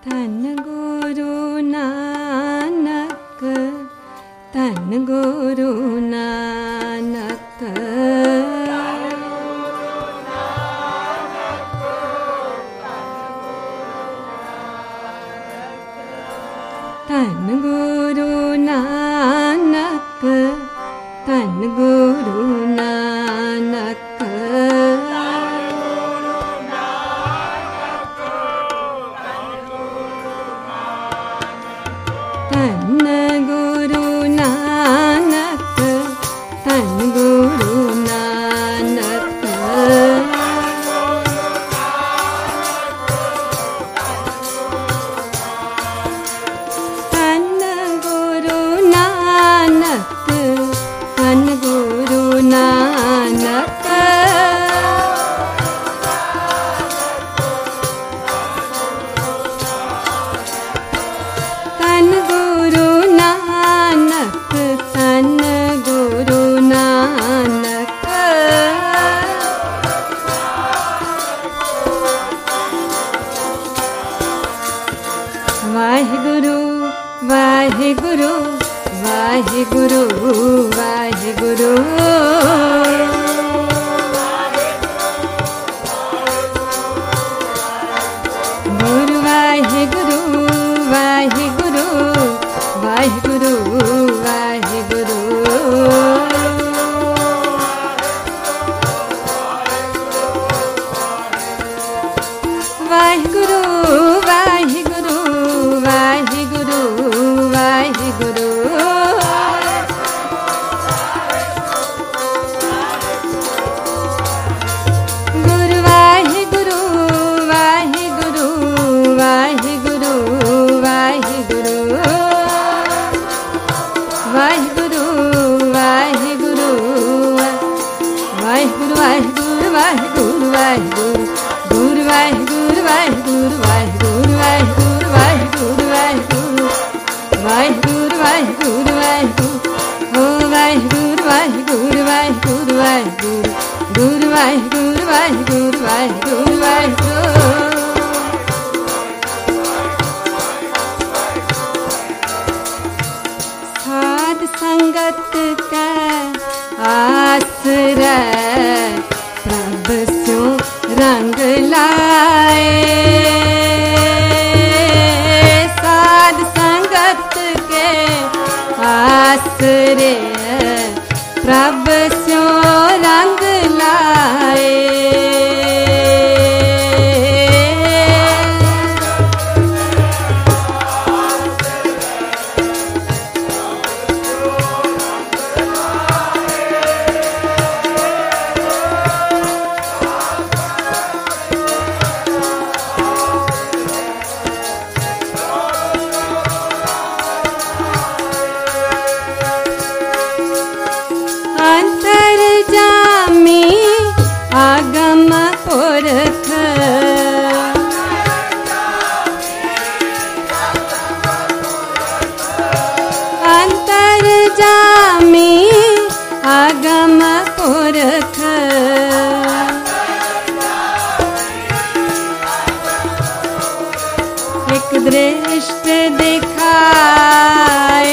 धन गुरु नानक, धन गुरु नानक। धन गुरु नानक, धन गुरु नानक। धन गुरु नानक, धन गुरु नानक। धन गुरु नानक, धन गुरु नानक। धन गुरु नानक, धन गुरु नानक। वाहिगुरु वाहिगुरु वाहिगुरु वाहिगुरु। गुरु वाहिगुरु वाहिगुरु वाहिगुरु वाहिगुरु। वाहिगुरु वाहिगुरु वाहिगुरु वाहिगुरु। गुरु वाहिगुरु वाहिगुरु वाहिगुरु वाहिगुरु। वाहिगुरु वाहिगुरु वाहिगुरु वाहिगुरु वाहिगुरु वाहिगुरु। गुरु वाहिगुरु वाहिगुरु वाहिगुरु वाहिगुरु वाहिगुरु वाहिगुरु। वाहिगुरु वाहिगुरु वाहिगुरु ओ वाहिगुरु वाहिगुरु वाहिगुरु वाहिगुरु। गुरु वाहिगुरु वाहिगुरु वाहिगुरु वाहिगुरु। साध संगत का आसरा प्रभ स्यो रंग लाए। साध संगत के आसरे प्रभ स्यो रंग लाए। अंतर्जामी आगम पुरख। अंतर्जामी आगम पुरख। एक दृष्ट दिखाए,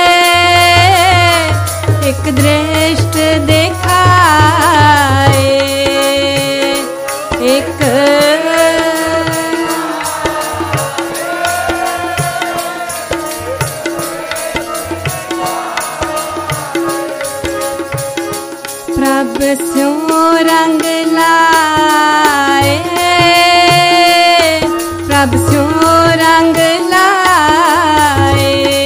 एक दृष्ट दिखाए। एक प्रभ स्यो रंग लाए। प्रभ स्यो रंग लाए।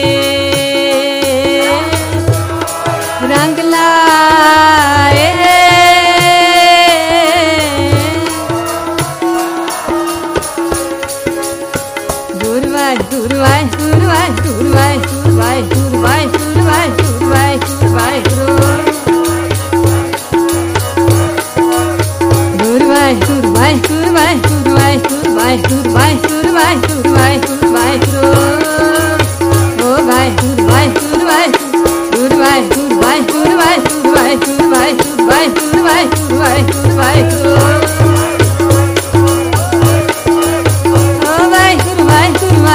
रंग लाए। गुरु वाहिगुरु वाहिगुरु वाहिगुरु वाहिगुरु वाहिगुरु वाहिगुरु वाहिगुरु वाहिगुरु वाहिगुरु। गुरु वाहिगुरु वाहिगुरु वाहिगुरु वाहिगुरु वाहिगुरु वाहिगुरु वाहिगुरु वाहिगुरु वाहिगुरु। ओ वाहिगुरु वाहिगुरु वाहिगुरु। गुरु वाहिगुरु वाहिगुरु वाहिगुरु वाहिगुरु वाहिगुरु वाहिगुरु वाहिगुरु वाहिगुरु वाहिगुरु। ओ वाहिगुरु वाहिगुरु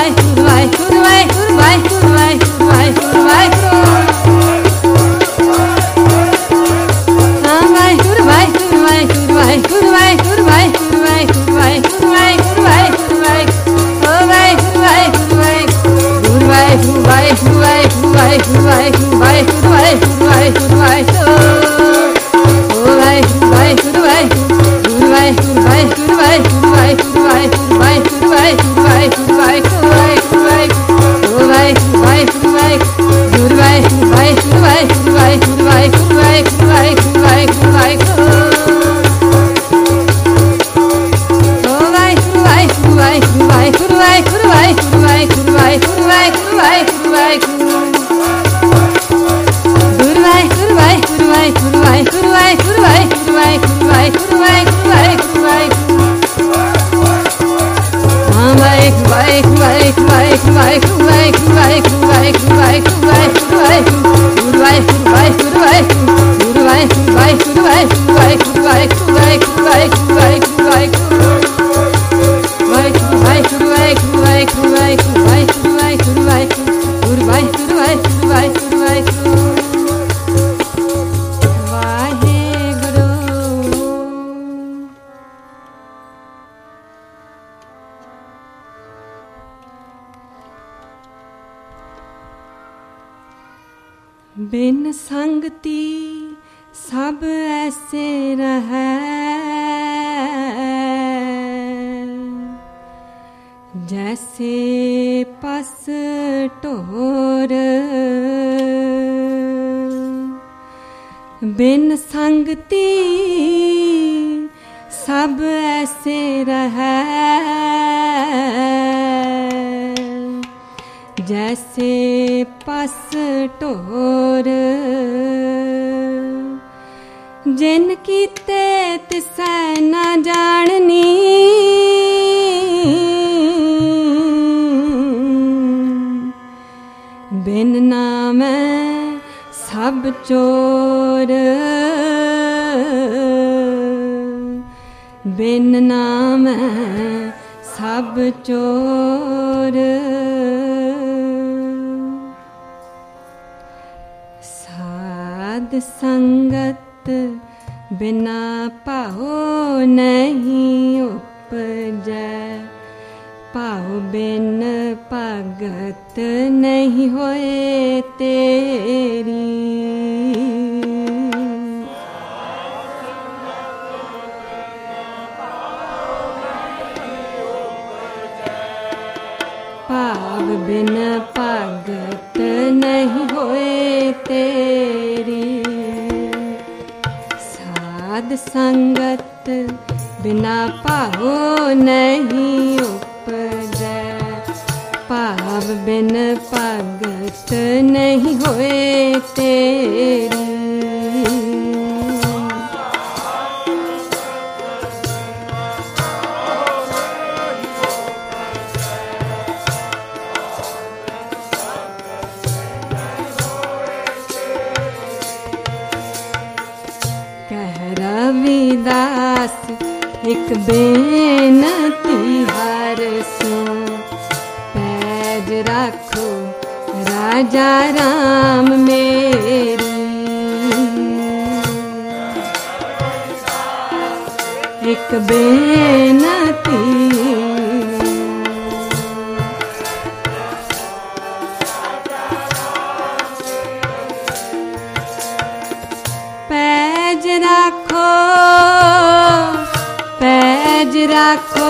बिन संगति सब ऐसे रहे, जैसे पस टोर। बिन संगति सब ऐसे रहे, जैसे पस टोर। जिनकी तिसै न जाननी, बिन नामै सब चोर। बिन नामै सब चोर। साध संगत बिना पाओ नहीं उपजै, पाओ बिन भगत नहीं होए तेरी। पाव बिन भगत नहीं होए तेरी। साध संगत बिना पाओ नहीं उपजै, पाव बिन भगत नहीं होए तेरी। रविदास एक बेनती हर सो, पैज राखो राजा राम मेरी। एक बेनती पैज राखो, पैज राखो,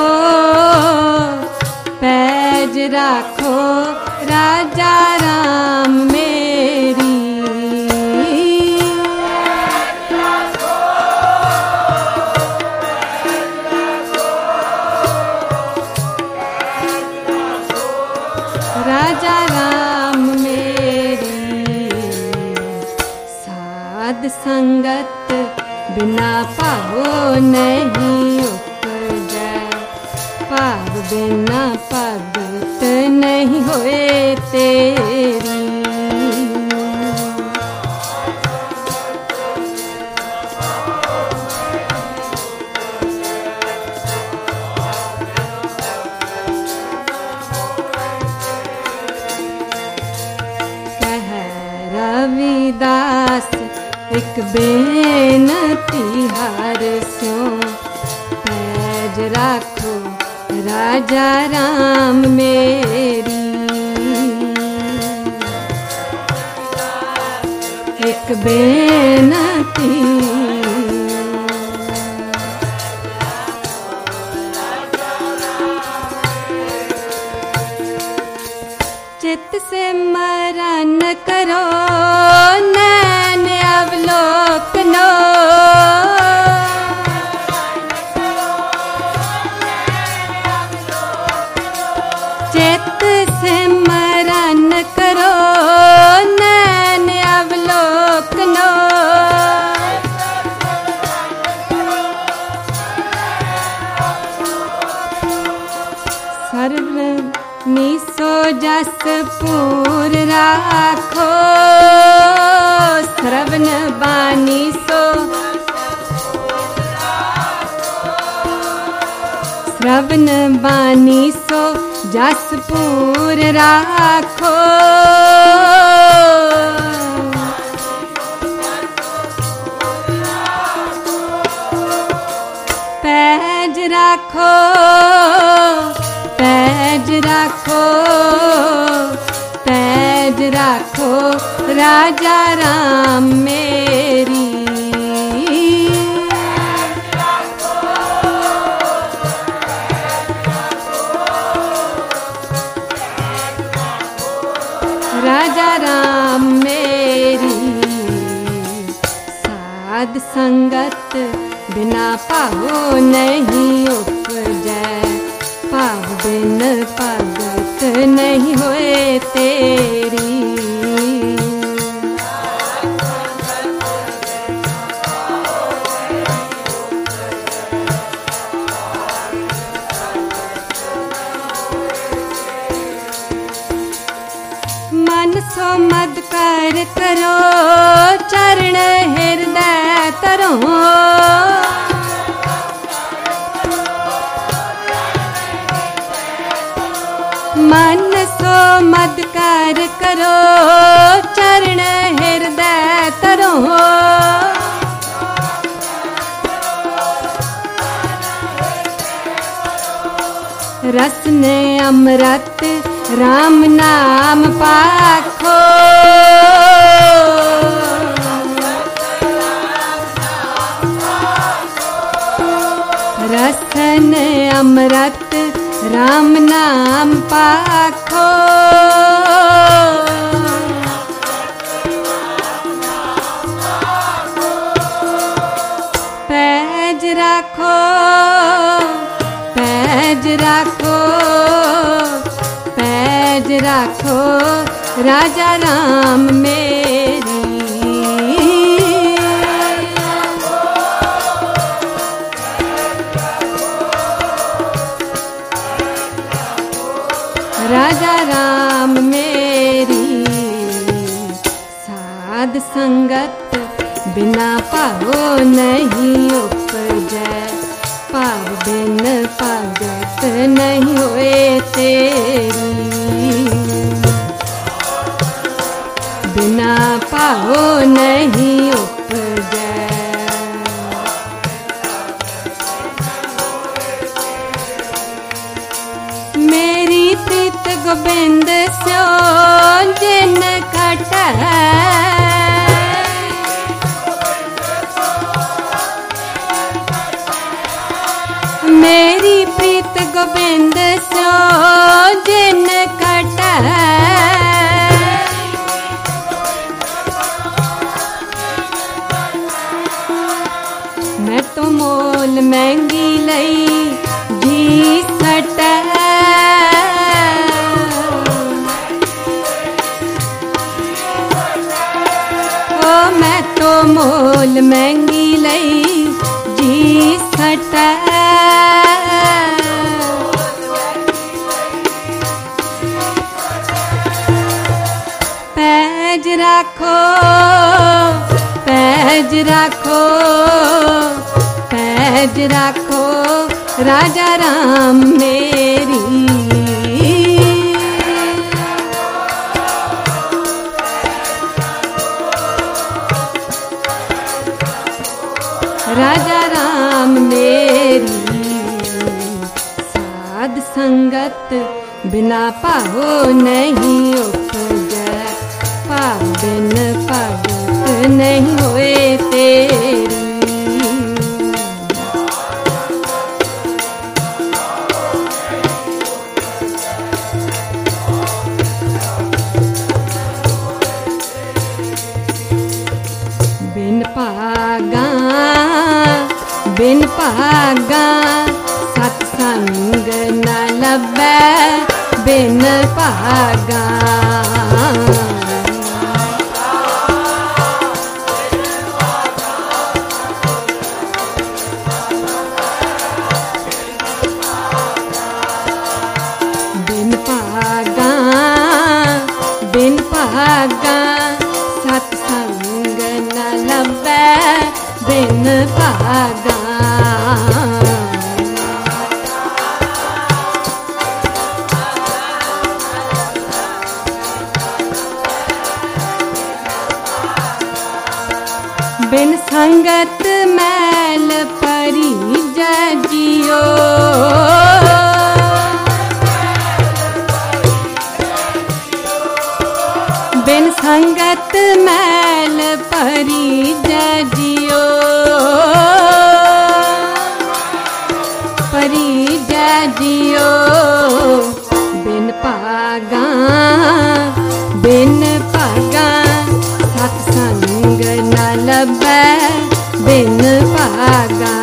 पैज राखो राजा राम मेरी। राजा राम मेरी। साध संगत बिना पाओ नहीं उपजै, पाव बिना भगत नहीं होए तेरी। कह रविदास एक बेनती हर सो, पैज राखो राजा राम मेरी। एक बेनती चित्त से मरण करो, नैन अवलोकनो। चित सिमरन करो नैन अवलोकनो। सर्व मीसो जस पूर राखो श्रवण बानी सो। श्रवण बानी सो जस पूर राखो। पैज राखो पैज राखो पैज राखो राजा राम मेरी। राजा राम मेरी। साध संगत बिना पाओ नहीं उपजै। पाव बिन भगत नहीं होए तेरी। मन सो मद कर करो चरण हृदय तरो। मन सो मद कर करो चरण हृदय तरो। रसन अमृत राम नाम पाखो। रसन अमृत राम नाम पाखो। पैज राखो पैज राखो पैज राखो राजा राम मेरी। राजा राम मेरी। साध संगत बिना पाओ नहीं उपजै। पाव बिन भगत नहीं होए तेरी। बिना पाओ नहीं उपजै। मेरी प्रीत गोबिंद स्यो जिन खटै। मेरी प्रीत गोबिंद स्यो जिन खटै। मैं तो मोल महंगी लई जी सटै। ओ मैं तो मोल महंगी लई जी सटै। पैज राखो पैज राखो पैज राखो राजा राम मेरी। राजा राम मेरी। साध संगत बिना पाओ नहीं उपजै। पाव बिन भगत नहीं होए तेरी। बिन भागा सत्संग न लभै। बिन बिन भागा। बिन भागा बिन भागा सतसंग न लभै बिन भागा। बिन संगत मैल परी जियो। बिन संगत मैल परी जियो। परी जियो बिन भागा बिन भागा सतसंग न लभै बिन भागा।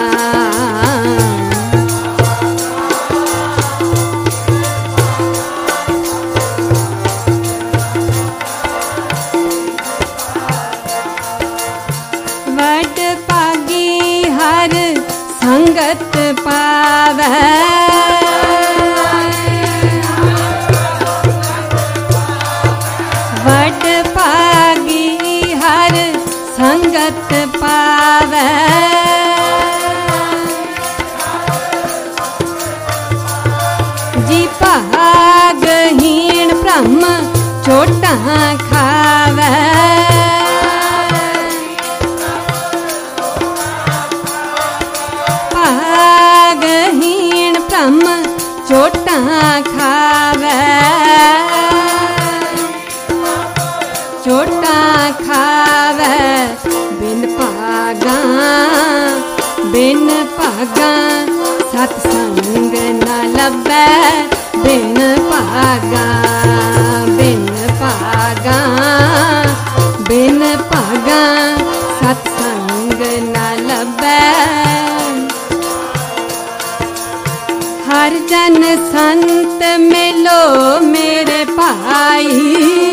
वड भागी हर संगत पावै। वड भागी हर संगत पावै। जी भागहीन ब्रह्म चोटां खावै। भागहीन ब्रह्म चोटां खावै। चोटां खावै बिन भागा बिन भागा सतसंग न लभै बिन भागा। बिन भागा बिन भागा सतसंग न लभै। हर जन संत मिलो मेरे भाई।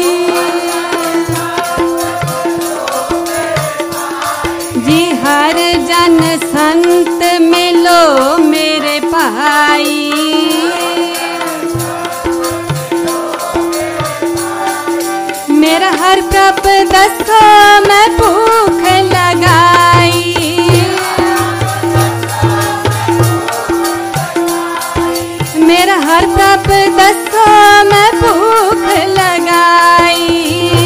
जी हर जन संत मिलो मेरे भाई। मेरा हर प्रभ दसो मैं भूख लगाई। मेरा हर प्रभ दसो मैं भूख लगाई।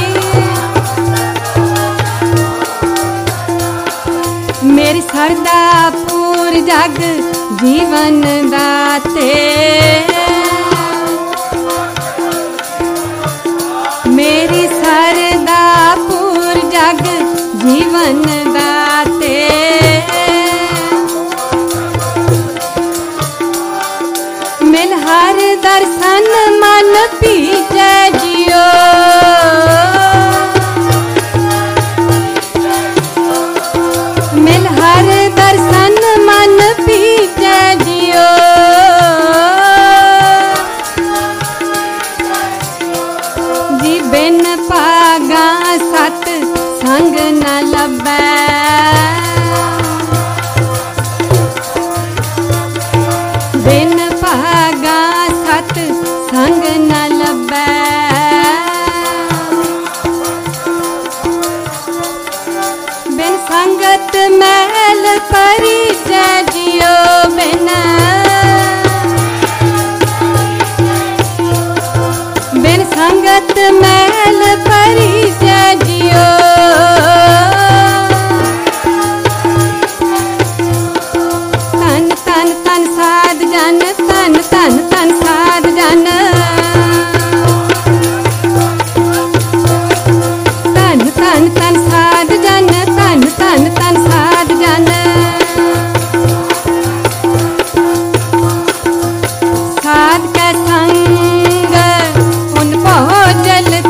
मेरी सरदा पूर जग जीवन दाते। मेरी सरदा पूर जग जीवन दाते। मिल हर दर्शन मन पीछे जियो। मिल हर दर्शन मन पीछे जियो। जी बिन भागा सत संग न लभै। बिन भागा सत संग न लभै। बिन संगत मैल परी जियो। बिन बिन संगत मैल परी जियो। तन तन तन साध जन तन तन तन साध जन। तन तन तन साध जन तन तन तन साध जन। साध के संग उन भोजल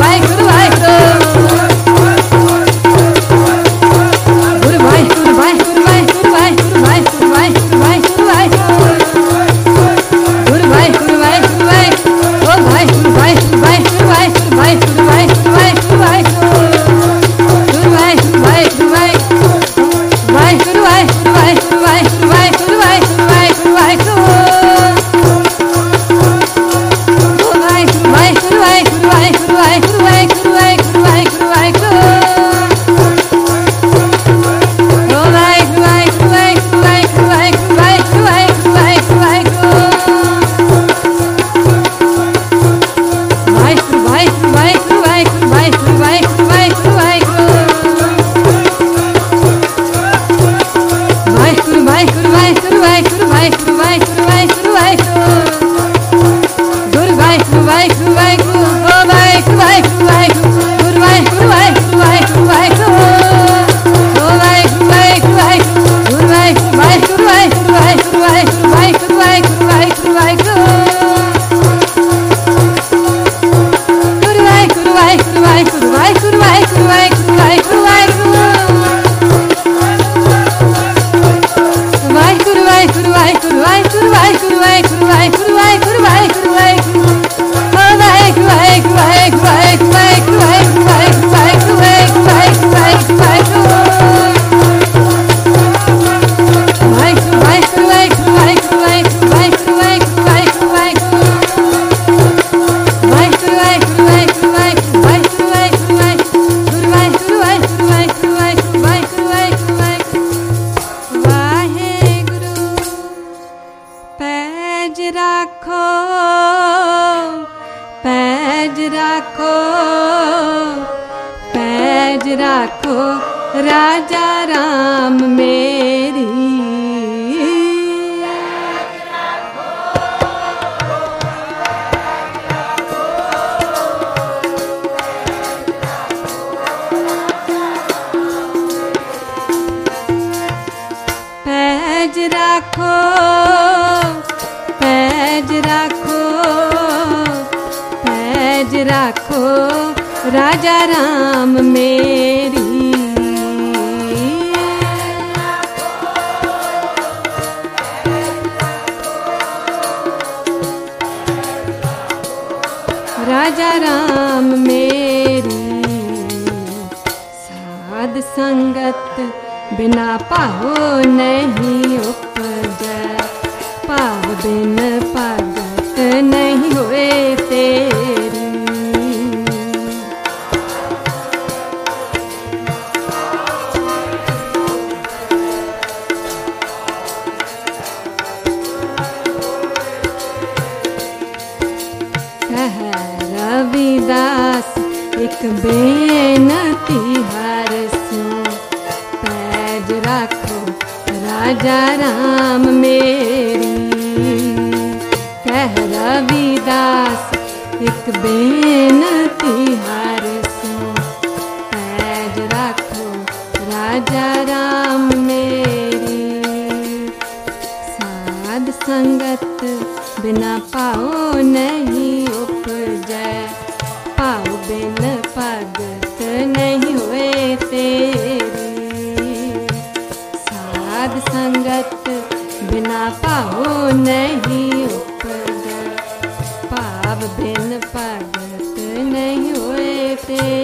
वाहेगुरु वाहेगुरु गुरु वाहेगुरु वाहेगुरु वाहेगुरु वाहेगुरु वाहेगुरु वाहेगुरु वाहेगुरु गुरु वाहेगुरु वाहेगुरु वाहेगुरु ओ वाहेगुरु वाहेगुरु वाहेगुरु वाहेगुरु वाहेगुरु वाहेगुरु वाहेगुरु वाहेगुरु गुरु वाहेगुरु वाहेगुरु वाहेगुरु वाहेगुरु वाहेगुरु वाहेगुरु वाहेगुरु वाहेगुरु वाहेगुरु वाहेगुरु वाहेगुरु राखो राजा राम मेरी पैज राखो पैज राखो पैज राखो राजा राम मेरी राजा राम मेरी साध संगत बिना पाहो नहीं उपजै पाव बिन भगत नहीं होए तेरी रविदास एक बेनती हर सो पैज राखो राजा राम मेरी कह रविदास एक बेनती हर सो पैज राखो राजा राम मेरी साध संगत बिना पाओ नहीं उपजै पाओ बिन भगत नहीं होए तेरी साध संगत बिना पाओ नहीं उपजै पाव बिन भगत नहीं होए तेरी।